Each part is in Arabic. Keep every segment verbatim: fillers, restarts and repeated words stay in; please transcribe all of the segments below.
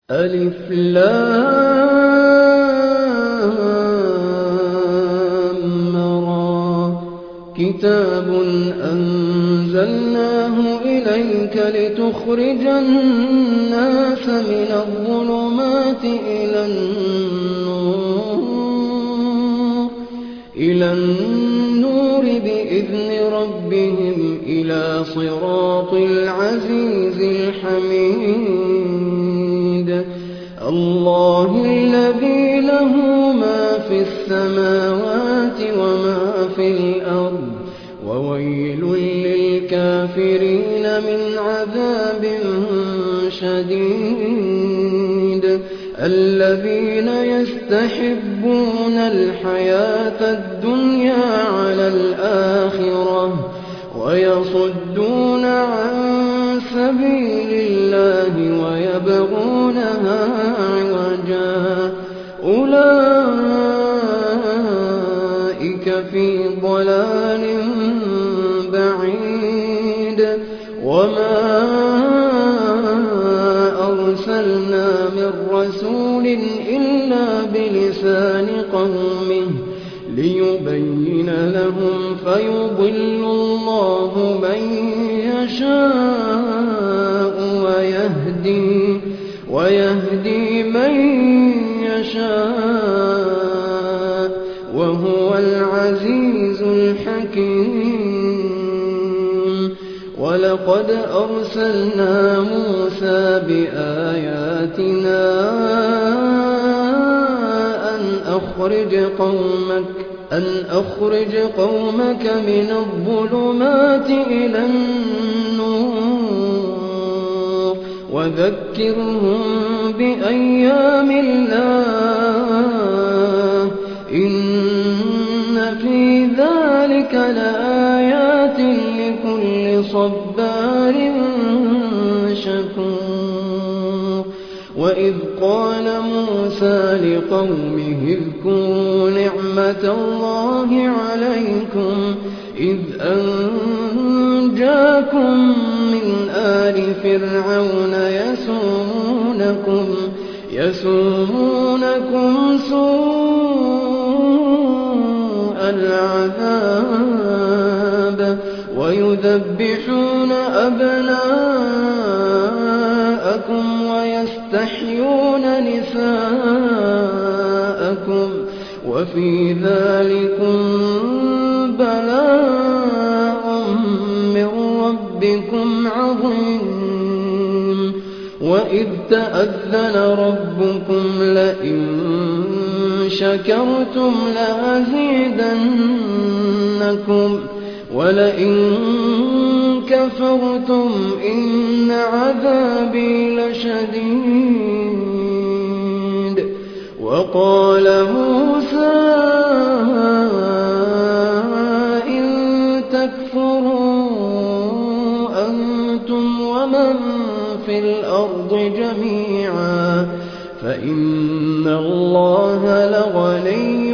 ألف لام را كتاب أنزلناه إليك لتخرج الناس من الظلمات إلى النور إلى النور بإذن ربهم إلى صراط العزيز الحميد الله الذي له ما في السماوات وما في الأرض وويل للكافرين من عذاب شديد الذين يستحبون الحياة الدنيا على الآخرة ويصدون عن سبيل الله ويبغونها عوجا أولئك في ضلال بعيد وما أرسلنا من رسول إلا بلسان قومه ليبين لهم فيضل الله من يشاء ويهدي, ويهدي من يشاء وهو العزيز الحكيم ولقد أرسلنا موسى بآياتنا أن أخرج قومك أن أخرج قومك من الظلمات إلى النور وذكرهم بأيام الله إن في ذلك لآيات لكل صبار شكور وإذ قال موسى لقومه اذكروا نعمة الله عليكم إذ أنجاكم من آل فرعون يسومونكم, يسومونكم سوء العذاب ويذبحون أبناءكم ويستحيون نساءكم وفي ذلكم بلاء من ربكم عظيم وإذ تأذن ربكم لئن شكرتم لأزيدنكم ولئن كفرتم إن عذابي لشديد وقال موسى إن تكفروا أنتم ومن في الأرض جميعا فإن الله لغني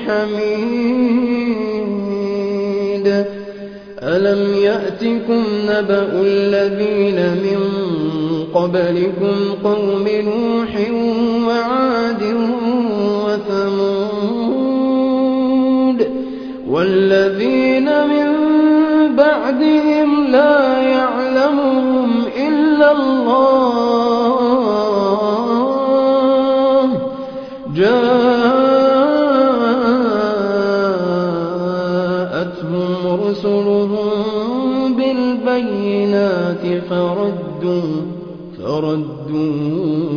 حميد ألم يأتكم نبأ الذين من قبلكم قوم نوح وعاد وثمود والذين من بعدهم لا يعلمهم إلا الله جاءتهم رسلهم بالبينات فردوا, فردوا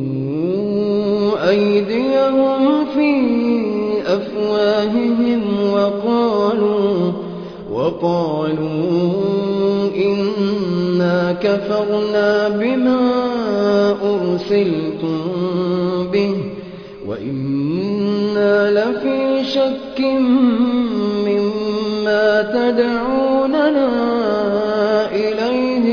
أيديهم في أفواههم وقالوا, وقالوا إنا كفرنا بما أرسلتم به وإنا لفي شك مما تدعوننا إليه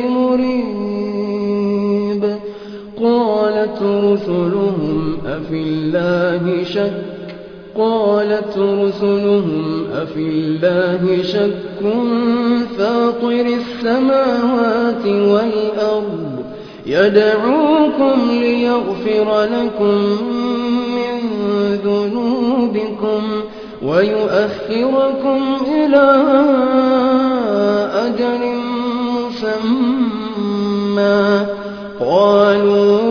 مريب قالت رسلهم أفي الله شك قالت رسلهم أفي الله شك فاطر السماوات والأرض يدعوكم ليغفر لكم من ذنوبكم ويؤخركم إلى أجل مسمى قالوا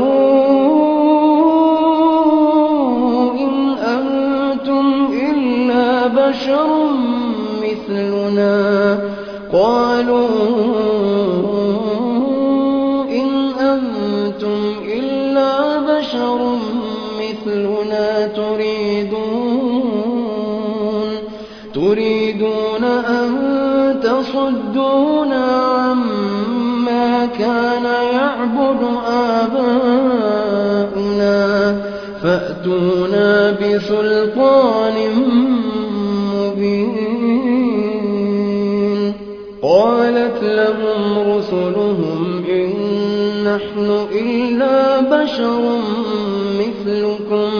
إن أنتم إلا بشر مثلنا قالوا إن أنتم إلا بشر مثلنا تريدون تريدون أن تصدونا عما كان يعبد آباؤنا فأتونا بسلطان مبين قالت لهم رسلهم إن نحن إلا بشر مثلكم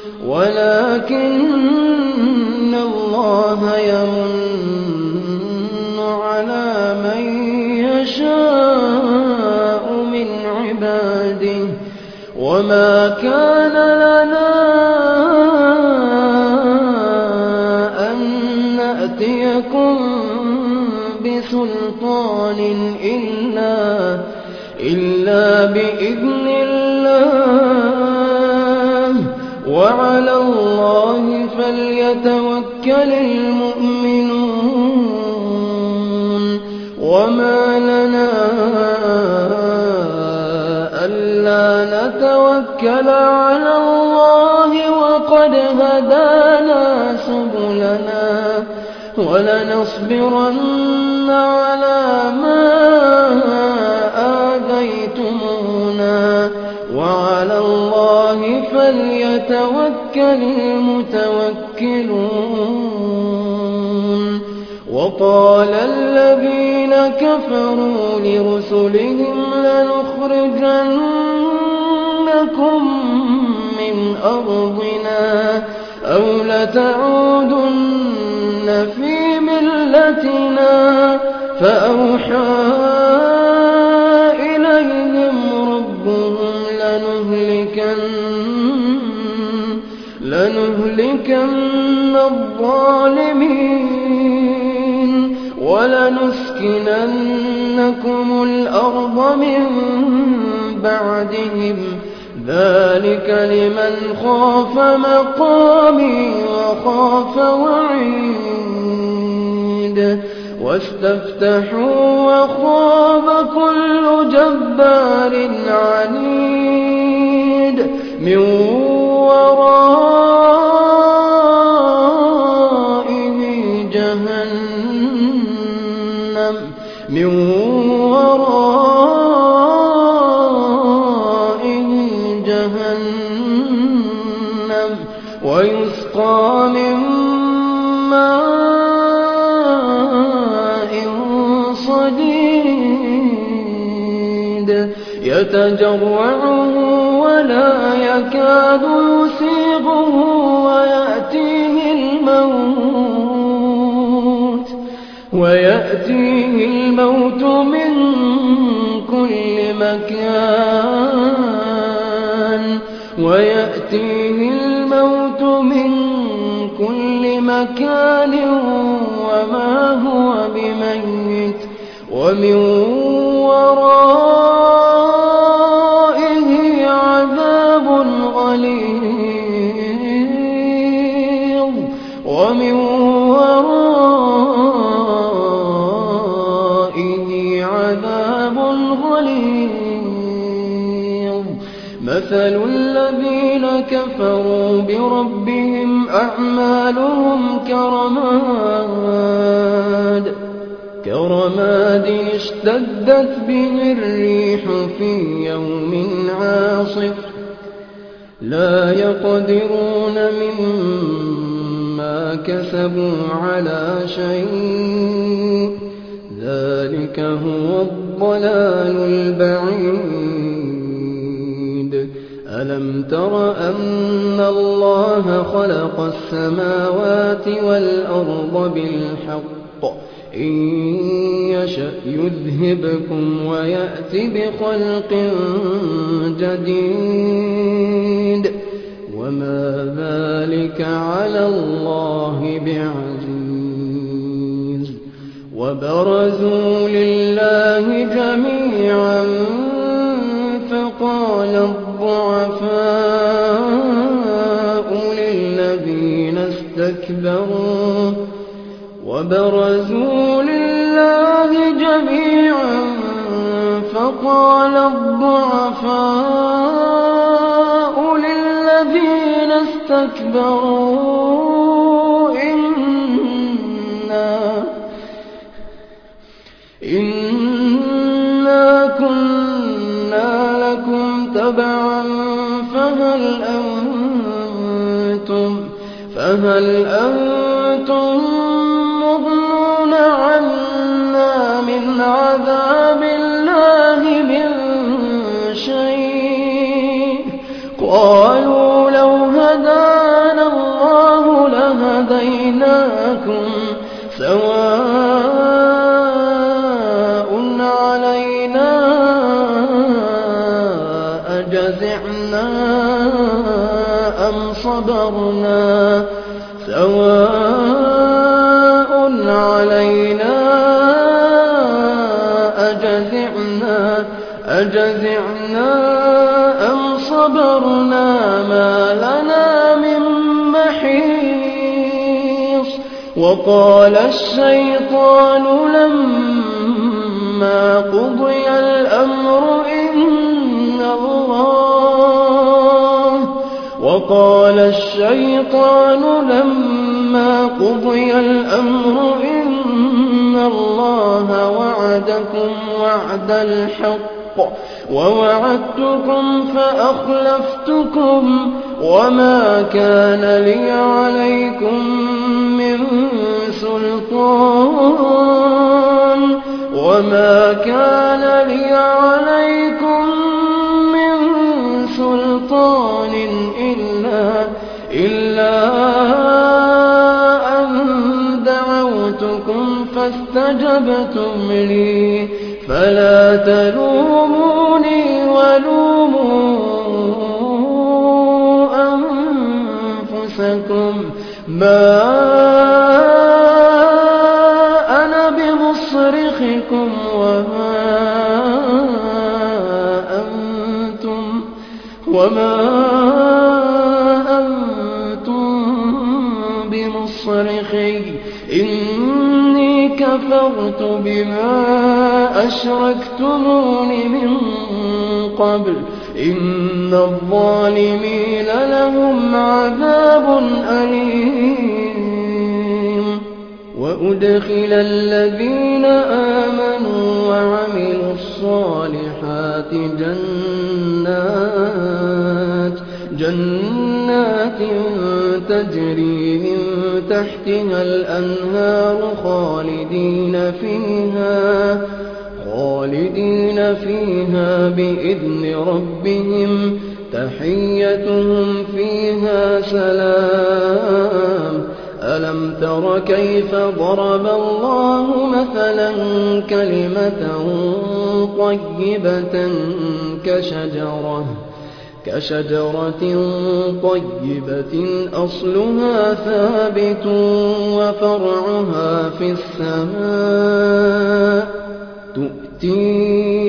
ولكن الله يمن على من يشاء من عباده وما كان لنا أن نأتيكم بسلطان إلا إلا بإذن الله وعلى الله فليتوكل المؤمنون وما لنا ألا نتوكل على الله وقد هدانا سبلنا ولنصبرن على ما آذيتمونا وعلى الله فليتوكل المتوكلون وقال الذين كفروا لرسلهم لنخرجنكم من أرضنا أو لتعودن في ملتنا فأوحى إليهم ربهم لنهلكن لنهلكن الظالمين ولنسكننكم الأرض من بعدهم ذلك لمن خاف مقامي وخاف وعيد واستفتحوا وخاب كل جبار عنيد من ورائه جهنم من ورائه جهنم ويسقى من ماء صديد يتجرعه ولا يكاد يسيغه ويأتيه الموت ويأتيه الموت من كل مكان ويأتيه الموت من كل مكان وما هو بميت ومن ورائه عذاب غليظ ومن ورائه عذاب غليظ مثل الذين كفروا بربهم أعمالهم كرماد كرماد اشتدت به الريح في يوم عاصف لا يقدرون مما كسبوا على شيء ذلك هو الضلال البعيد ألم تر أن الله خلق السماوات والأرض بالحق إن يشأ يذهبكم ويأت بخلق جديد وما ذلك على الله بعزيز وبرزوا لله جميعا فقال الضعفاء للذين استكبروا وبرزوا لله جميعا فقال الضعفاء للذين استكبروا إنا إنا كنا لكم تبعا فهل أنتم فهل أنتم مغنون عنا من عذاب الله من شيء قالوا لو هدانا الله لهديناكم سواء علينا أجزعنا أم صبرنا سواء علينا أجزعنا أجزعنا أم صبرنا ما لنا من محيص وقال الشيطان لما قضي الأمر إن الله وقال الشيطان لما قضي الأمر إن الله وعدكم وعد الحق ووعدتكم فأخلفتكم وما كان لي عليكم من سلطان وما كان لي عليكم من سلطان إلا إلا أن دعوتكم فاستجبتم لي فلا تلوموني ولوموا أنفسكم ما أنا بمصرخكم وما أنتم وما أنتم بمصرخي إني كفرت بما أشركتمون من قبل إن الظالمين لهم عذاب أليم وأدخل الذين آمنوا وعملوا الصالحات جنات جنات تجري من تحتها الأنهار خالدين فيها خالدين فيها بإذن ربهم تحيتهم فيها سلام ألم تر كيف ضرب الله مثلا كلمة طيبة كشجرة كشجرة طيبة أصلها ثابت وفرعها في السماء تؤتي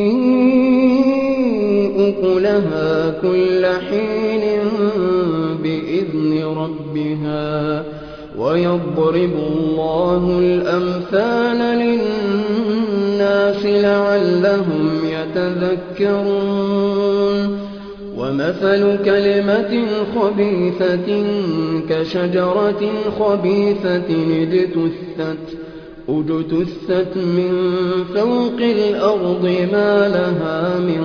أكلها كل حين بإذن ربها ويضرب الله الأمثال للناس لعلهم يتذكرون ومثل كلمة خبيثة كشجرة خبيثة اجتثت اجتثت من فوق الأرض ما لها من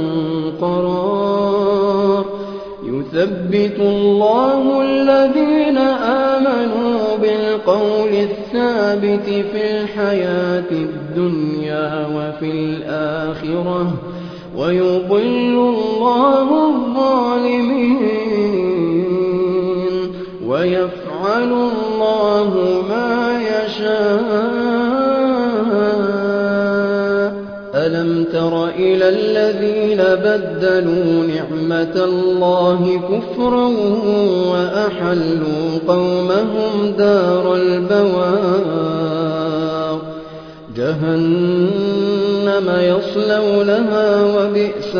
قرار يثبت الله الذين آمنوا بالقول الثابت في الحياة الدنيا وفي الآخرة ويضل الله الظالمين ويفعل الله ما يشاء تر إلى الذين بدلوا نعمة الله كفرا وأحلوا قومهم دار البوار جهنم يصلونها وبئس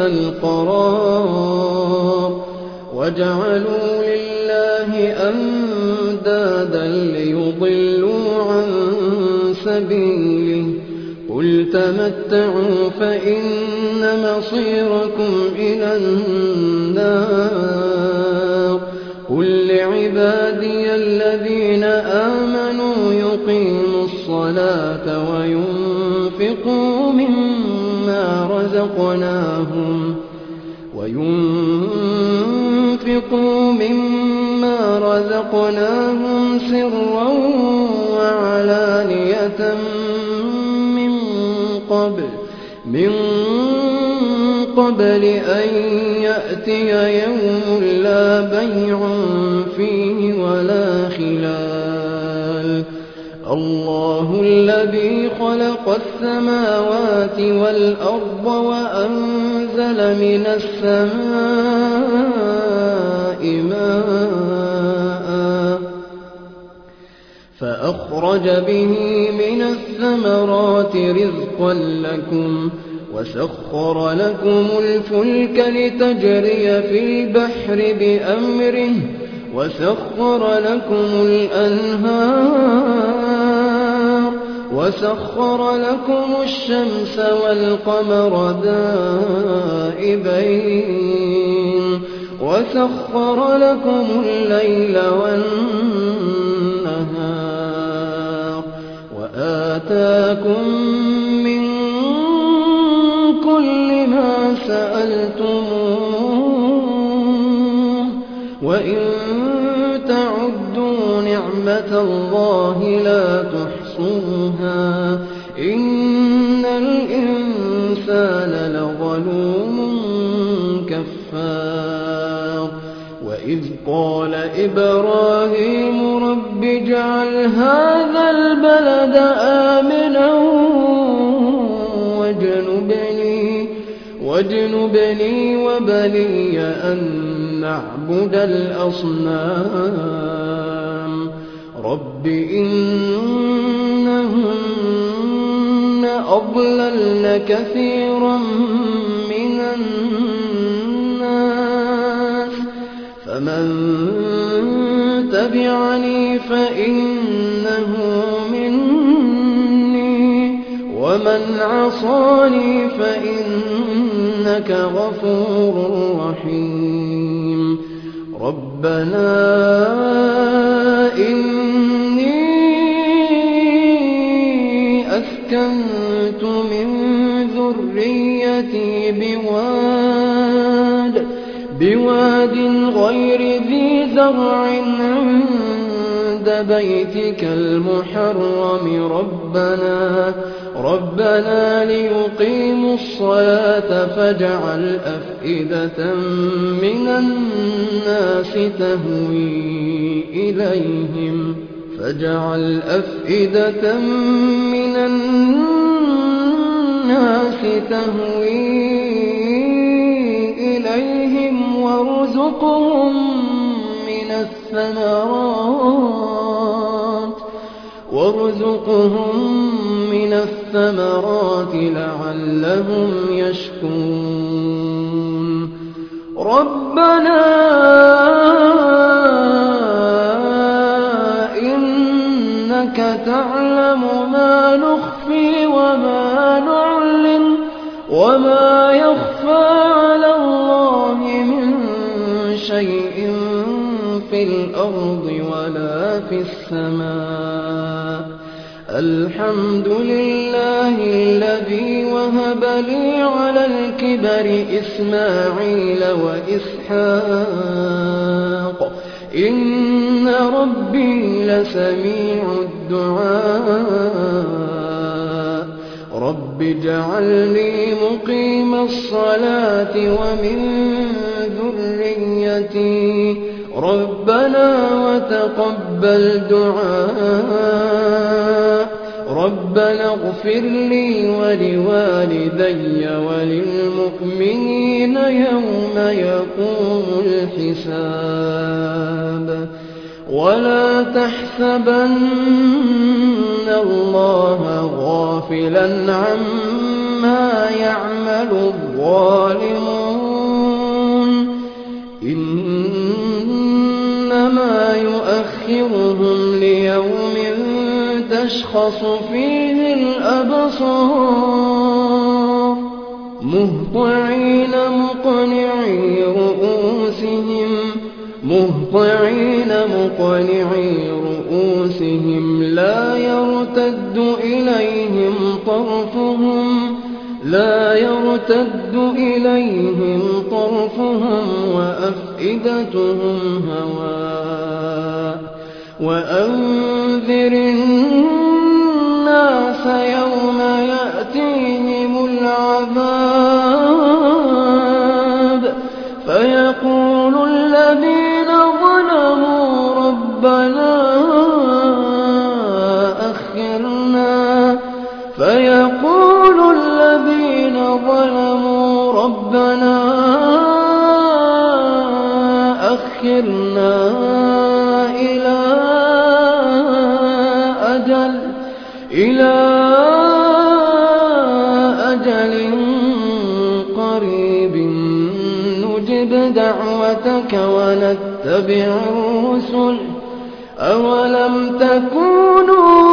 القرار وجعلوا لله أندادا ليضلوا عن سبيله قل تمتعوا فإن مصيركم إلى النار قل لعبادي الذين آمنوا يقيموا الصلاة وينفقوا مما رزقناهم وينفقوا مما رزقناهم سرا وعلانية من قبل من قبل أن يأتي يوم لا بيع فيه ولا خلال الله الذي خلق السماوات والأرض وأنزل من السماء ماء فأخرج به من الثمرات رزقا لكم وسخر لكم الفلك لتجري في البحر بأمره وسخر لكم الأنهار وسخر لكم الشمس والقمر دائبين وسخر لكم الليل والنهار وآتاكم من كل ما سألتموه وإن تعدوا نعمة الله لا تحصوها إن الإنسان لظلوم كفار وإذ قال إبراهيم رب اجعل هذا البلد آمنا واجنبني واجنبني وبني أن نعبد الأصنام رب إنهن أضللن كثيرا من الناس فمن تبعني فإنه مني ومن عصاني فإنك غفور رحيم ربنا إني أسكنت من ذريتي بواد بواد غير ذي زرع عند بيتك المحرم ربنا ربنا ليقيموا الصلاة فاجعل أفئدة من الناس تهوي إليهم فاجعل أفئدة من الناس تهوي إليهم وارزقهم من الثمرات وارزقهم من الثمرات لعلهم يشكرون ربنا إنك تعلم ما نخفي وما نعلن وما يخفى على الله من شيء في الأرض ولا في السماء الحمد لله الذي وهب لي على الكبر إسماعيل وإسحاق إن ربي لسميع الدعاء رب اجعلني مقيم الصلاة ومن ذريتي ربنا وتقبل دعاء ربنا اغفر لي ولوالدي وللمؤمنين يوم يقوم الحساب ولا تحسبن الله غافلا عما يعمل الظالمون إنما يؤخرهم ليوم تشخص فيه الأبصار مهطعين مقنعي رؤوسهم مهطعين مقنعي رؤوسهم لا يرتد إليهم طرفهم لا يرتد إليهم طرفهم وأفئدتهم هواء وأنذر الناس يوم يأتيهم العذاب فيقول الذين ظلموا ربنا أخرنا فيقول الذين ظلموا ربنا أخرنا إلى أجل إلى أجل قريب نجب دعوتك ونتبع الرسل أولم تكونوا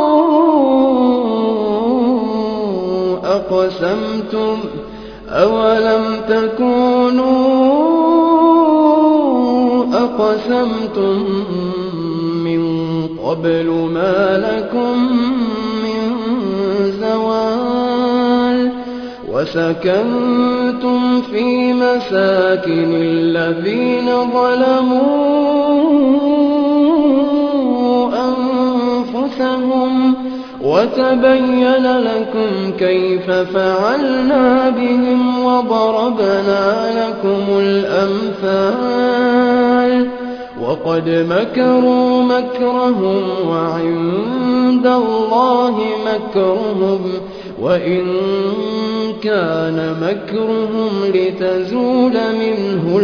أقسمتم أولم تكونوا أقسمتم من قبل ما لكم من زوال وسكنتم في مساكن الذين ظلموا أنفسهم وتبين لكم كيف فعلنا بهم وضربنا لكم الأمثال وقد مكروا مكرهم وعند الله مكرهم وإن كان مكرهم لتزول منه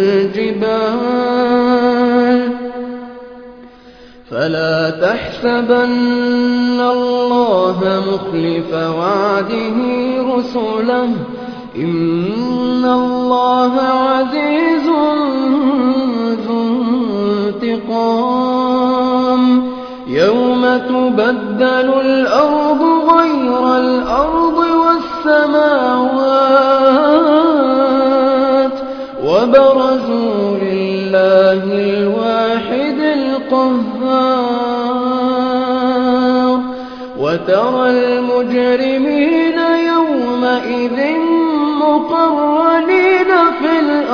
الجبال فلا تحسبن الله مخلف وعده رسله إن الله عزيز ذو انتقام يوم تبدل الأرض غير الأرض والسماوات وبرزوا لله الواحد القهار وترى المجرمين يومئذ مقرنين في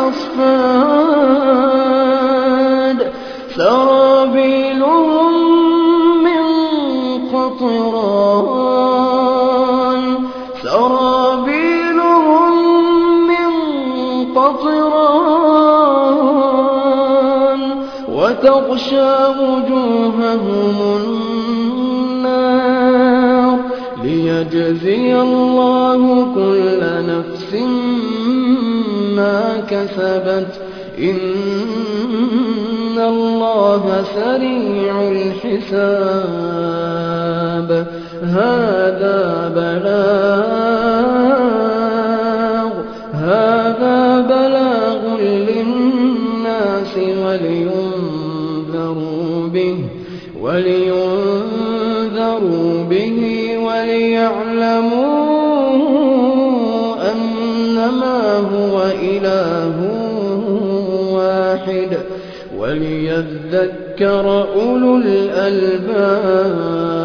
الأصفاد سرابيلهم من قطران سرابيلهم من قطران وتغشى وجوههم النار ليجزي الله كل نفس ما كسبت إن الله سريع الحساب هذا بلاغ هذا بلاغ للناس ولينذروا به ولينذروا به وليعلموا أنما هو إله واحد وليذكر أولو الألباب